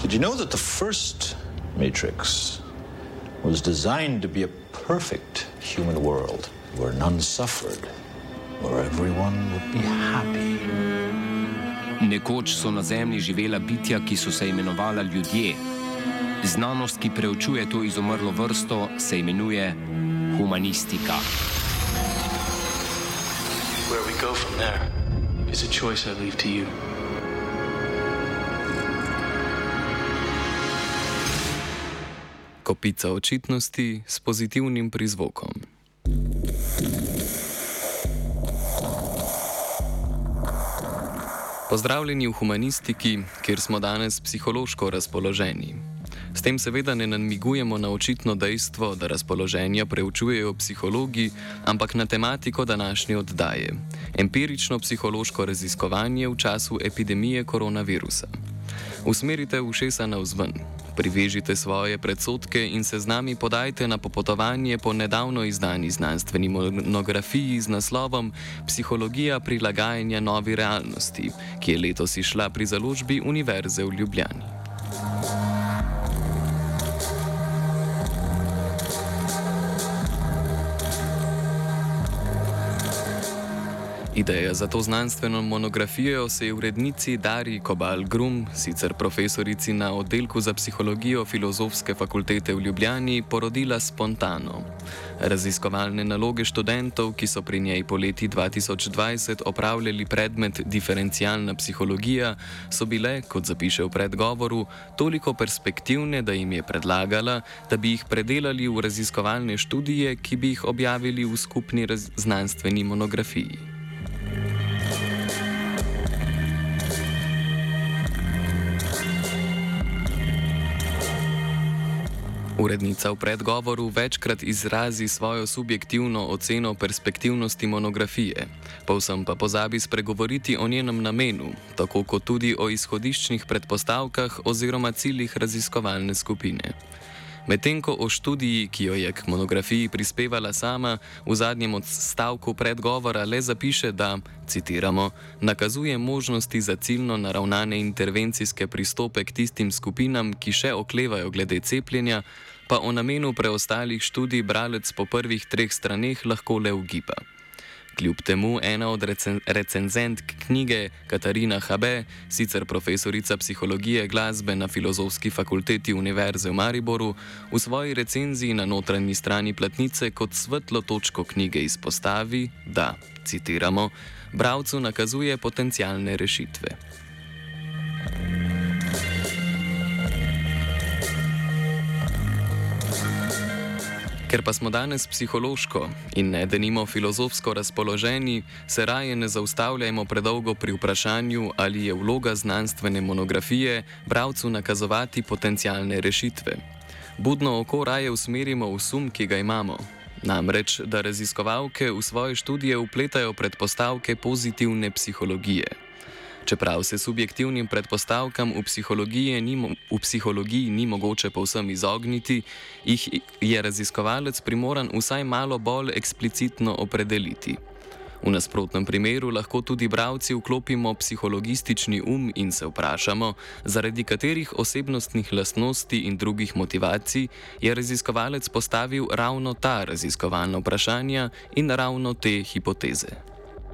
Did you know that the first Matrix was designed to be a perfect human world where none suffered, where everyone would be happy? Nekoč so na Zemlji živela bitja, ki so se imenovala ljudje. Znanost, ki preučuje to izumrlo vrsto, se imenuje humanistika. Where we go from there is a choice I leave to you. Kopica očitnosti s pozitivnim prizvokom. Pozdravljeni v humanistiki, kjer smo danes psihološko razpoloženi. S tem seveda ne namigujemo na očitno dejstvo, da razpoloženja preučujejo psihologi, ampak na tematiko današnje oddaje – empirično psihološko raziskovanje v času epidemije koronavirusa. Usmerite ušesa navzven, privežite svoje predsodke in se z nami podajte na popotovanje po nedavno izdani znanstveni monografiji z naslovom Psihologija prilagajanja novi realnosti, ki je letos izšla pri založbi Univerze v Ljubljani. Ideja za to znanstveno monografijo se je urednici Darji Kobal-Grum, sicer profesorici na oddelku za psihologijo Filozofske fakultete v Ljubljani, porodila spontano. Raziskovalne naloge študentov, ki so pri njej po leti 2020 opravljali predmet diferencialna psihologija, so bile, kot zapiše v predgovoru, toliko perspektivne, da jim je predlagala, da bi jih predelali v raziskovalne študije, ki bi jih objavili v skupni znanstveni monografiji. Urednica v predgovoru večkrat izrazi svojo subjektivno oceno perspektivnosti monografije, povsem pa pozabi spregovoriti o njenem namenu, tako kot tudi o izhodiščnih predpostavkah oziroma ciljih raziskovalne skupine. Medtem ko o študiji, ki jo je k monografiji prispevala sama, v zadnjem odstavku predgovora le zapiše, da, citiramo, nakazuje možnosti za ciljno naravnane intervencijske pristope k tistim skupinam, ki še oklevajo glede cepljenja, pa o namenu preostalih študij bralec po prvih 3 straneh lahko le ugiba. Kljub temu ena od recenzentk knjige, Katarina Habe, sicer profesorica psihologije glasbe na Filozofski fakulteti Univerze v Mariboru, v svoji recenziji na notranji strani platnice kot svetlo točko knjige izpostavi, da, citiramo, bralcu nakazuje potencialne rešitve. Ker pa smo danes psihološko in ne denimo filozofsko razpoloženi, se raje ne zaustavljajmo predolgo pri vprašanju, ali je vloga znanstvene monografije bralcu nakazovati potencialne rešitve. Budno oko raje usmerimo v sum, ki ga imamo. Namreč, da raziskovalke v svoje študije vpletajo predpostavke pozitivne psihologije. Čeprav se subjektivnim predpostavkam v psihologiji ni mogoče povsem izogniti, jih je raziskovalec primoran vsaj malo bolj eksplicitno opredeliti. V nasprotnem primeru lahko tudi bralci vklopimo psihologistični in se vprašamo, zaradi katerih osebnostnih lastnosti in drugih motivacij je raziskovalec postavil ravno ta raziskovalna vprašanja in ravno te hipoteze.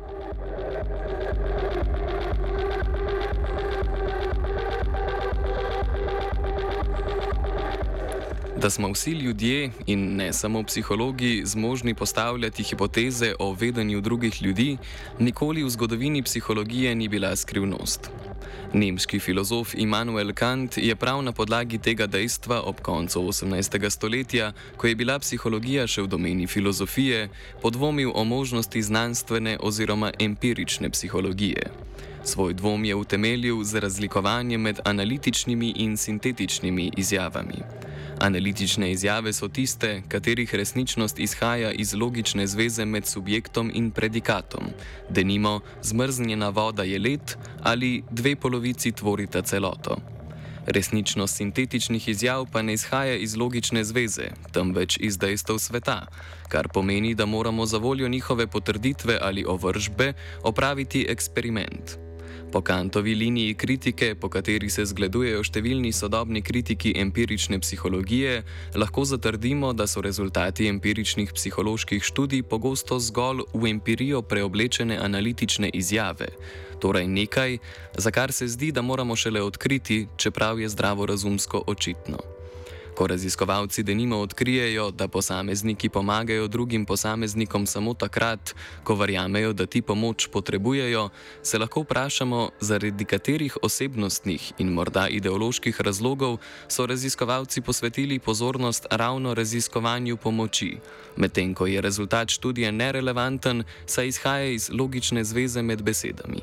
Da smo vsi ljudje in ne samo psihologi zmožni postavljati hipoteze o vedenju drugih ljudi, nikoli v zgodovini psihologije ni bila skrivnost. Nemški filozof Immanuel Kant je prav na podlagi tega dejstva ob koncu 18. stoletja, ko je bila psihologija še v domeni filozofije, podvomil o možnosti znanstvene oziroma empirične psihologije. Svoj dvom je utemeljil z razlikovanjem med analitičnimi in sintetičnimi izjavami. Analitične izjave so tiste, katerih resničnost izhaja iz logične zveze med subjektom in predikatom. Denimo, zmrznjena voda je led ali 2 polovici tvorita celoto. Resničnost sintetičnih izjav pa ne izhaja iz logične zveze, temveč iz dejstev sveta, kar pomeni, da moramo za voljo njihove potrditve ali ovržbe opraviti eksperiment. Po Kantovi liniji kritike, po kateri se zgledujejo številni sodobni kritiki empirične psihologije, lahko zatrdimo, da so rezultati empiričnih psiholoških študij pogosto zgolj v empirijo preoblečene analitične izjave, torej nekaj, za kar se zdi, da moramo šele odkriti, čeprav je zdravorazumsko očitno. Ko raziskovalci denimo odkrijejo, da posamezniki pomagajo drugim posameznikom samo takrat, ko verjamejo, da ti pomoč potrebujejo, se lahko vprašamo, zaradi katerih osebnostnih in morda ideoloških razlogov so raziskovalci posvetili pozornost ravno raziskovanju pomoči, medtem ko je rezultat študije nerelevanten, saj izhaja iz logične zveze med besedami.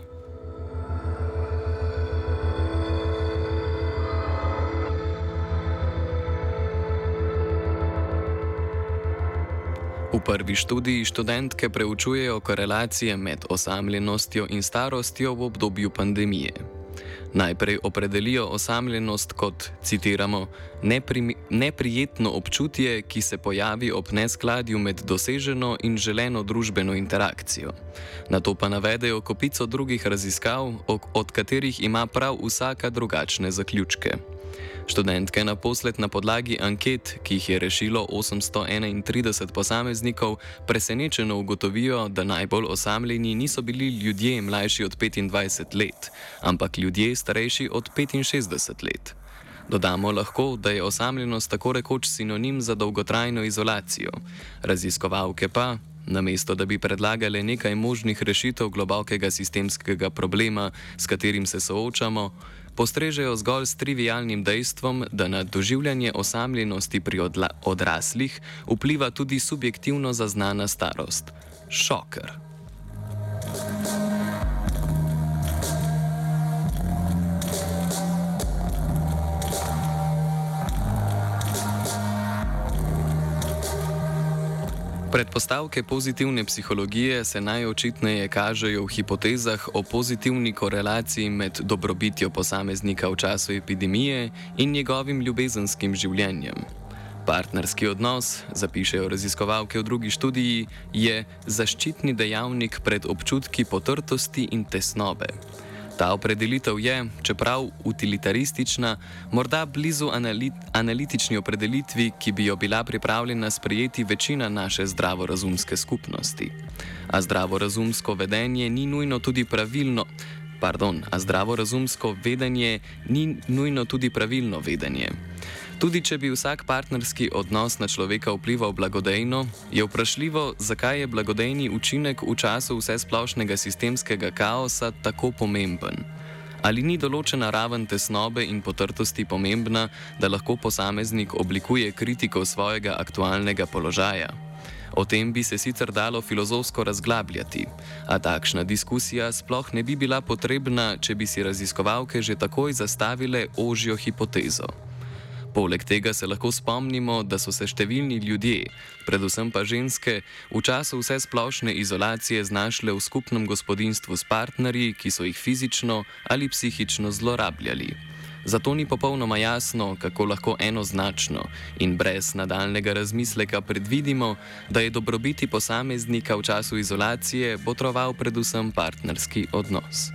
V prvi študiji študentke preučujejo korelacije med osamljenostjo in starostjo v obdobju pandemije. Najprej opredelijo osamljenost kot, citiramo, neprijetno občutje, ki se pojavi ob neskladju med doseženo in želeno družbeno interakcijo. Nato pa navedejo kopico drugih raziskav, od katerih ima prav vsaka drugačne zaključke. Študentke naposled na podlagi anket, ki jih je rešilo 831 posameznikov, presenečeno ugotovijo, da najbolj osamljeni niso bili ljudje mlajši od 25 let, ampak ljudje starejši od 65 let. Dodamo lahko, da je osamljenost tako rekoč sinonim za dolgotrajno izolacijo. Raziskovalke pa, namesto da bi predlagale nekaj možnih rešitev globokega sistemskega problema, s katerim se soočamo, postrežejo zgolj s trivialnim dejstvom, da na doživljanje osamljenosti pri odraslih vpliva tudi subjektivno zaznana starost. Šoker. Predpostavke pozitivne psihologije se najočitneje kažejo v hipotezah o pozitivni korelaciji med dobrobitjo posameznika v času epidemije in njegovim ljubezenskim življenjem. Partnerski odnos, zapišejo raziskovalke v drugi študiji, je zaščitni dejavnik pred občutki potrtosti in tesnobe. Ta opredelitev je, čeprav utilitaristična, morda blizu analitični opredelitvi, ki bi jo bila pripravljena sprejeti večina naše zdravorazumske skupnosti. A zdravorazumsko vedenje ni nujno tudi pravilno. A zdravorazumsko vedenje ni nujno tudi pravilno vedenje. Tudi če bi vsak partnerski odnos na človeka vplival blagodejno, je vprašljivo, zakaj je blagodejni učinek v času vsesplošnega sistemskega kaosa tako pomemben. Ali ni določena raven tesnobe in potrtosti pomembna, da lahko posameznik oblikuje kritiko svojega aktualnega položaja? O tem bi se sicer dalo filozofsko razglabljati, a takšna diskusija sploh ne bi bila potrebna, če bi si raziskovalke že takoj zastavile ožjo hipotezo. Poleg tega se lahko spomnimo, da so se številni ljudje, predvsem pa ženske, v času vsesplošne izolacije znašle v skupnem gospodinjstvu s partnerji, ki so jih fizično ali psihično zlorabljali. Zato ni popolnoma jasno, kako lahko enoznačno in brez nadaljnega razmisleka predvidimo, da je dobrobiti posameznika v času izolacije botroval predvsem partnerski odnos.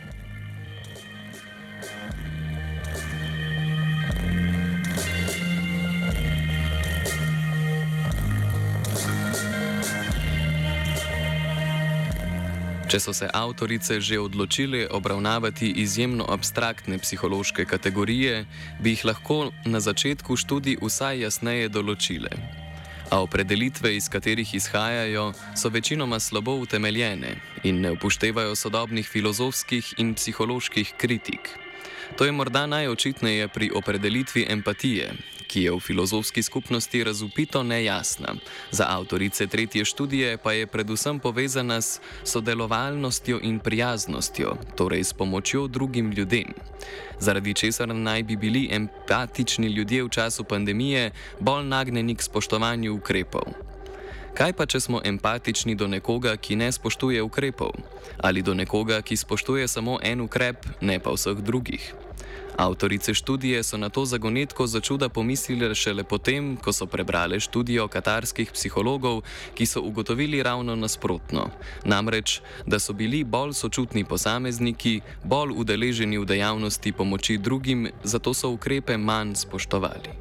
Če so se avtorice že odločile obravnavati izjemno abstraktne psihološke kategorije, bi jih lahko na začetku študij vsaj jasneje določile. A opredelitve, iz katerih izhajajo, so večinoma slabo utemeljene in ne upoštevajo sodobnih filozofskih in psiholoških kritik. To je morda najočitneje pri opredelitvi empatije, ki je v filozofski skupnosti razvpito nejasna. Za avtorice tretje študije pa je predvsem povezana s sodelovalnostjo in prijaznostjo, torej s pomočjo drugim ljudem, zaradi česar naj bi bili empatični ljudje v času pandemije bolj nagnjeni k spoštovanju ukrepov. Kaj pa, če smo empatični do nekoga, ki ne spoštuje ukrepov? Ali do nekoga, ki spoštuje samo en ukrep, ne pa vseh drugih? Avtorice študije so na to zagonetko začuda pomislile šele potem, ko so prebrale študijo katarskih psihologov, ki so ugotovili ravno nasprotno. Namreč, da so bili bolj sočutni posamezniki, bolj udeleženi v dejavnosti pomoči drugim, zato so ukrepe manj spoštovali.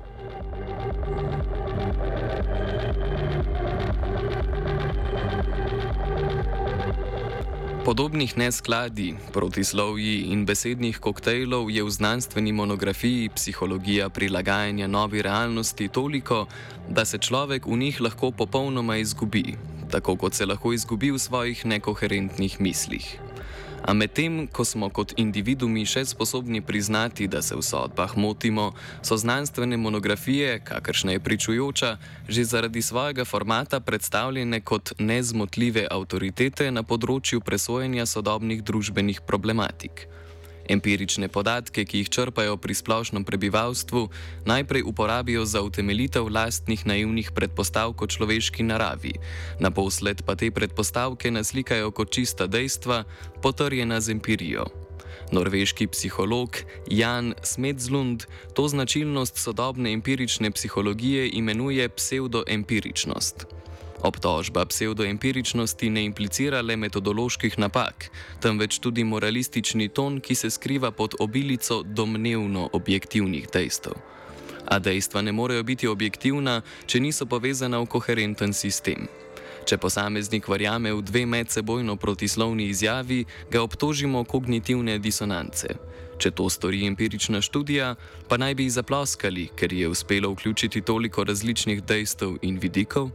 Podobnih neskladij, protislovji in besednih koktejlov je v znanstveni monografiji Psihologija prilagajanja novi realnosti toliko, da se človek v njih lahko popolnoma izgubi, tako kot se lahko izgubi v svojih nekoherentnih mislih. A medtem, ko smo kot individumi še sposobni priznati, da se v sodbah motimo, so znanstvene monografije, kakršna je pričujoča, že zaradi svojega formata predstavljene kot nezmotljive avtoritete na področju presojanja sodobnih družbenih problematik. Empirične podatke, ki jih črpajo pri splošnem prebivalstvu, najprej uporabijo za utemeljitev lastnih naivnih predpostavk o človeški naravi, naposled pa te predpostavke naslikajo kot čista dejstva, potrjena z empirijo. Norveški psiholog Jan Smedslund to značilnost sodobne empirične psihologije imenuje psevdoempiričnost. Obtožba psevdoempiričnosti ne implicira le metodoloških napak, temveč tudi moralistični ton, ki se skriva pod obilico domnevno objektivnih dejstev. A dejstva ne morejo biti objektivna, če niso povezana v koherenten sistem. Če posameznik verjame v dve medsebojno protislovni izjavi, ga obtožimo kognitivne disonance. Če to stori empirična študija, pa naj bi ji zaploskali, ker je uspelo vključiti toliko različnih dejstev in vidikov.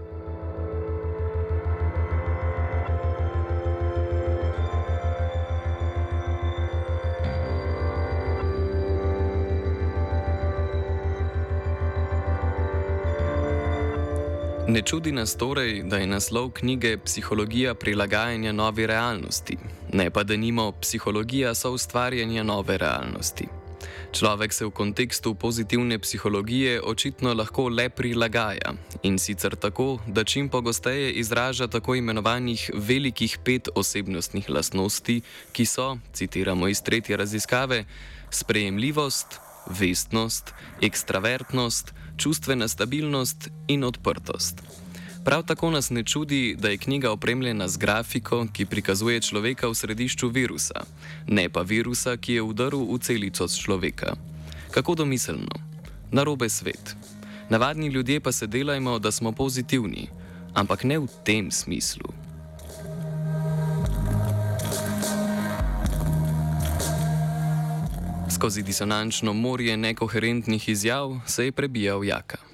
Ne čudi nas torej, da je naslov knjige Psihologija prilagajanja novi realnosti, ne pa denimo Psihologija soustvarjanja nove realnosti. Človek se v kontekstu pozitivne psihologije očitno lahko le prilagaja, in sicer tako, da čim pogosteje izraža tako imenovanih velikih 5 osebnostnih lastnosti, ki so, citiramo iz 3. raziskave, sprejemljivost, vestnost, ekstravertnost, čustvena stabilnost in odprtost. Prav tako nas ne čudi, da je knjiga opremljena z grafiko, ki prikazuje človeka v središču virusa, ne pa virusa, ki je vdrl v celico človeka. Kako domiselno? Narobe svet. Navadni ljudje pa se delajmo, da smo pozitivni, ampak ne v tem smislu. Skozi disonančno morje nekoherentnih izjav se je prebijal Jaka.